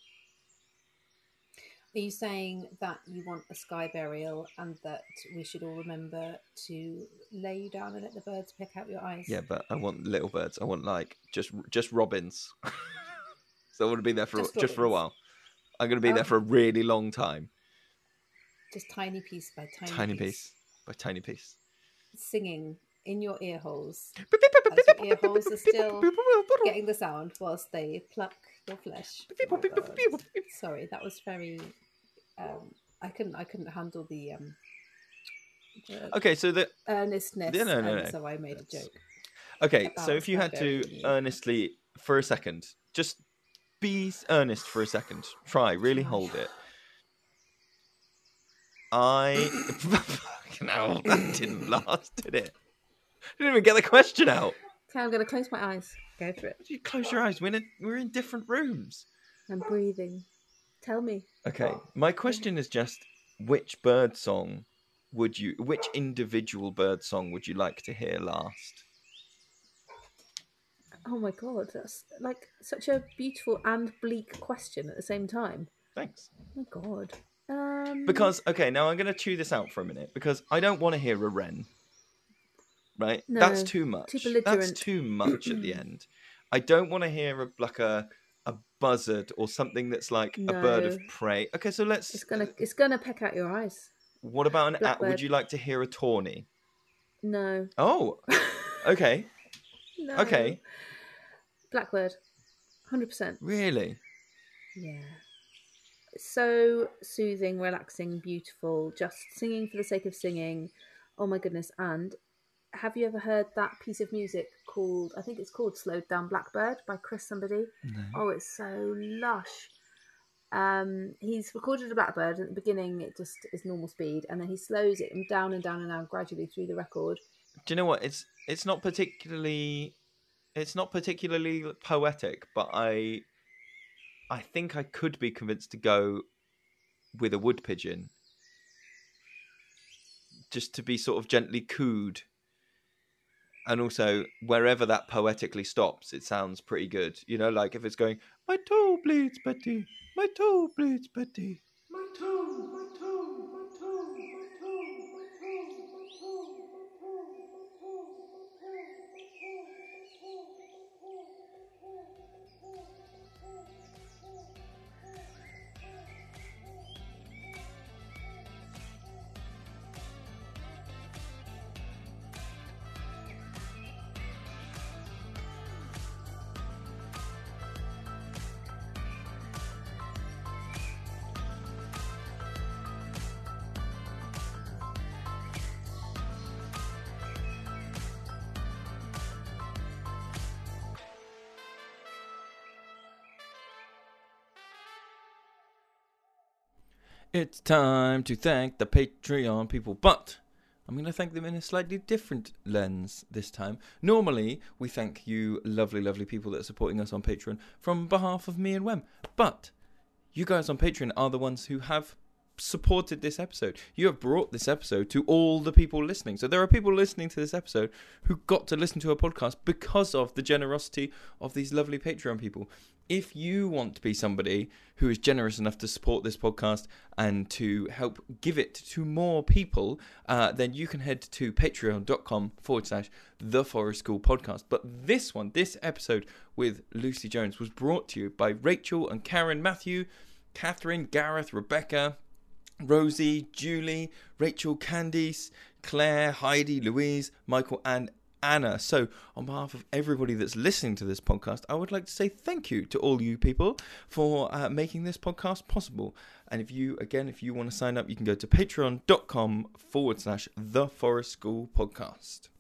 Are you saying that you want a sky burial and that we should all remember to lay you down and let the birds pick out your eyes?
Yeah, but I want little birds. I want like just just robins. So I want to be there for
Just
just, for a
robins.
while. I'm going to be there
Okay.
for a really long time.
Just tiny piece by tiny,
Tiny
piece.
piece by tiny piece.
Singing in your ear holes. As your ear holes are still getting the sound whilst they pluck your flesh. from the birds. Sorry, that was very. Um, I couldn't. I couldn't handle the, um, the
Okay, so the
earnestness,
Yeah, no, no,
and
no.
so I made a joke.
okay,
About
so if you had to
Skyberry.
earnestly for a second, just be earnest for a second. Try, really
Try.
hold it. I fucking hell, that didn't last, did it? Didn't even get the question out.
Okay, I'm going to close my eyes. Go for it.
You close your eyes. We're in, we're in different rooms.
I'm breathing. Tell me.
Okay, my question is just which bird song would you, which individual bird song would you like to hear last?
Oh my god, that's like such a beautiful and bleak question at the same time.
Thanks.
Oh my god. Um,
Because, okay, now I'm going to chew this out for a minute because I don't want to hear a wren. Right?
No,
That's too much.
too
That's
belligerent.
too much at the end. I don't want to hear a, like a a buzzard or something that's like a bird of
No.
prey. Okay, so let's.
it's gonna it's gonna peck out your eyes.
What about an? A-
Blackbird.
would you like to hear a tawny?
No.
Oh, okay,
No.
okay.
Blackbird, one hundred percent.
Really?
Yeah. So soothing, relaxing, beautiful, just singing for the sake of singing. Oh my goodness. And have you ever heard that piece of music called, I think it's called Slowed Down Blackbird by Chris somebody?
No.
Oh, it's so lush. Um, he's recorded a blackbird. At the beginning, it just is normal speed, and then he slows it down and down and down gradually through the record.
Do you know what? It's it's not particularly it's not particularly poetic, but I I think I could be convinced to go with a wood pigeon, just to be sort of gently cooed. And also, wherever that poetically stops, it sounds pretty good. You know, like if it's going, my toe bleeds, Betty. My toe bleeds, Betty. My toe, my toe, my toe, my toe, my toe, my toe, my toe, It's time to thank the Patreon people, but I'm going to thank them in a slightly different lens this time. Normally, we thank you lovely, lovely people that are supporting us on Patreon from behalf of me and Wem, but you guys on Patreon are the ones who have supported this episode. You have brought this episode to all the people listening. So there are people listening to this episode who got to listen to a podcast because of the generosity of these lovely Patreon people. If you want to be somebody who is generous enough to support this podcast and to help give it to more people, uh, then you can head to patreon.com forward slash the Forest School podcast. But this one, this episode with Lucy Jones was brought to you by Rachel and Karen Matthew, Catherine, Gareth, Rebecca, Rosie, Julie, Rachel, Candice, Claire, Heidi, Louise, Michael, and Anna. So on behalf of everybody that's listening to this podcast, I would like to say thank you to all you people for uh, making this podcast possible. And if you, again, if you want to sign up, you can go to patreon.com forward slash the Forest School podcast.